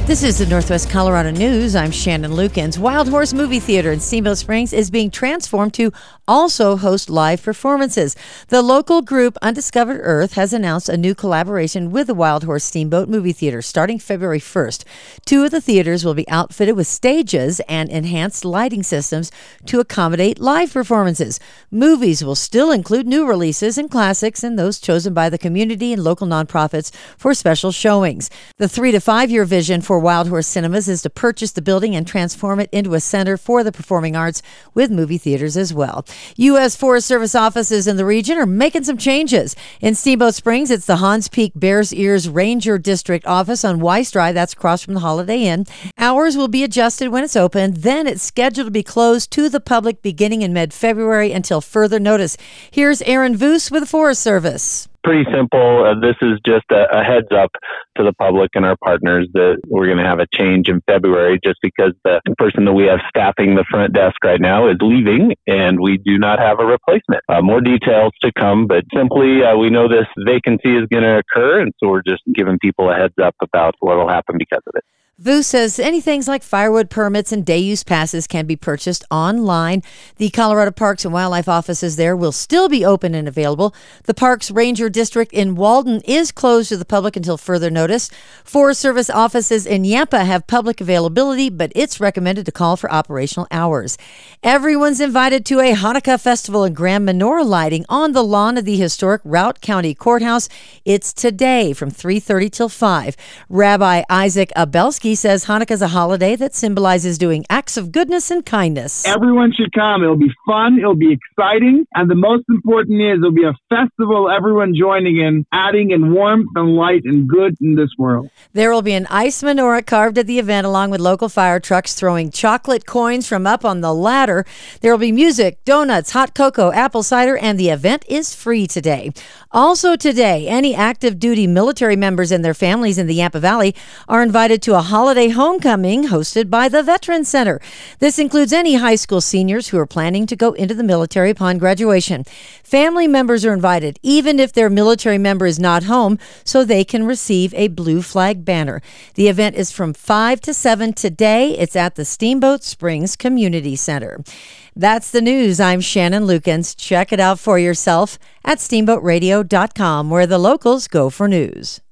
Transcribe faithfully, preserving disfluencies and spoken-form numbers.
This is the Northwest Colorado News. I'm Shannon Lukens. Wild Horse Movie Theater in Steamboat Springs is being transformed to also host live performances. The local group Undiscovered Earth has announced a new collaboration with the Wild Horse Steamboat Movie Theater starting February first. Two of the theaters will be outfitted with stages and enhanced lighting systems to accommodate live performances. Movies will still include new releases and classics and those chosen by the community and local nonprofits for special showings. The three to five year vision for Wild Horse Cinemas is to purchase the building and transform it into a center for the performing arts with movie theaters as well. U S Forest Service offices in the region are making some changes. In Steamboat Springs, it's the Hans Peak Bears Ears Ranger District office on Weiss Drive. That's across from the Holiday Inn. Hours will be adjusted when it's open. Then it's scheduled to be closed to the public beginning in mid-February until further notice. Here's Aaron Voos with the Forest Service. Pretty simple. Uh, this is just a, a heads up to the public and our partners that we're going to have a change in February just because the person that we have staffing the front desk right now is leaving and we do not have a replacement. Uh, more details to come, but simply uh, we know this vacancy is going to occur, and so we're just giving people a heads up about what will happen because of it. Vu says any things like firewood permits and day use passes can be purchased online. The Colorado Parks and Wildlife offices there will still be open and available. The Parks Ranger District in Walden is closed to the public until further notice. Forest Service offices in Yampa have public availability, but it's recommended to call for operational hours. Everyone's invited to a Hanukkah festival and grand menorah lighting on the lawn of the historic Routt County Courthouse. It's today from three thirty till five. Rabbi Isaac Abelski says Hanukkah is a holiday that symbolizes doing acts of goodness and kindness. Everyone should come. It'll be fun. It'll be exciting. And the most important is it'll be a festival, everyone joining in, adding in warmth and light and good in this world. There will be an ice menorah carved at the event along with local fire trucks throwing chocolate coins from up on the ladder. There will be music, donuts, hot cocoa, apple cider, and the event is free today. Also today, any active duty military members and their families in the Yampa Valley are invited to a holiday homecoming hosted by the Veterans Center. This includes any high school seniors who are planning to go into the military upon graduation. Family members are invited, even if their military member is not home, so they can receive a blue flag banner. The event is from five to seven today. It's at the Steamboat Springs Community Center. That's the news. I'm Shannon Lukens. Check it out for yourself at steamboat radio dot com, where the locals go for news.